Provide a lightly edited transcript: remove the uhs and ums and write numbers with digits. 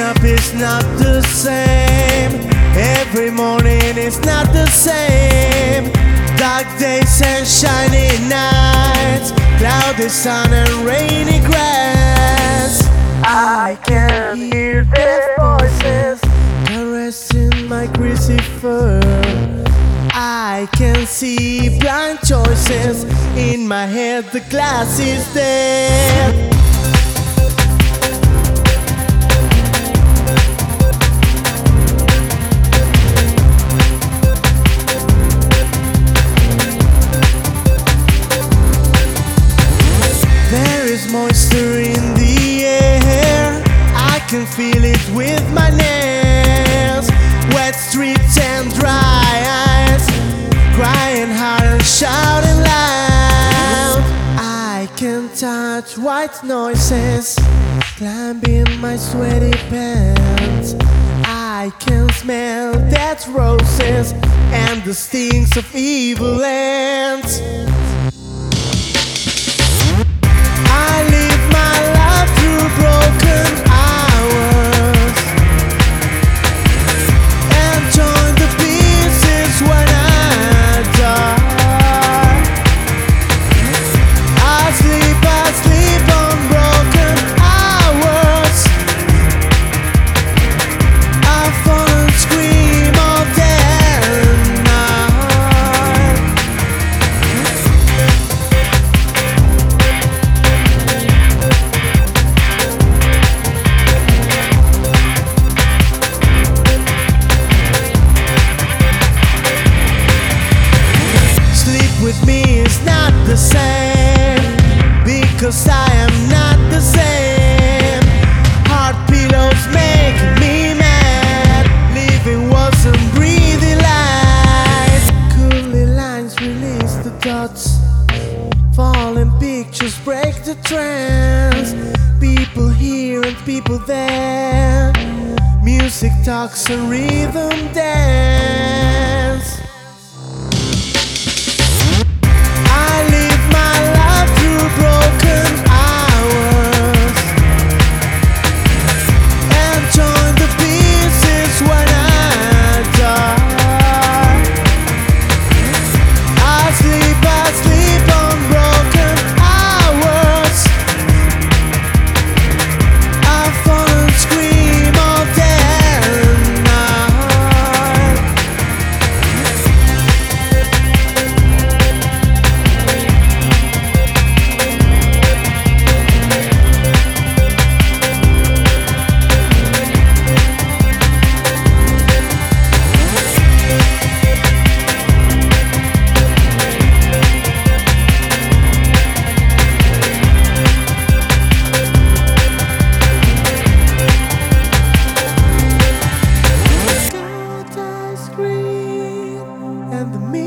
up is not the same. Every morning is not the same. Dark days and shiny nights, cloudy sun and rainy grass. I can hear their voices caressing my greasy fur. I can see blind choices in my head, the glass is dead. Moisture in the air, I can feel it with my nails. Wet streets and dry eyes, crying hard and shouting loud. I can touch white noises, climbing my sweaty pants. I can smell dead roses and the stings of evil ants. Broken hours and join the pieces when I die. I sleep on broken hours. I fall and scream all day and night. With me is not the same, because I am not the same. Hard pillows make me mad, living wasn't breathing light. Cooly lines release the dots, falling pictures break the trance. People here and people there, music talks and rhythm dance. Broken hours and join the pieces when I die. I sleep on broken hours. I fall and scream all day and night. And the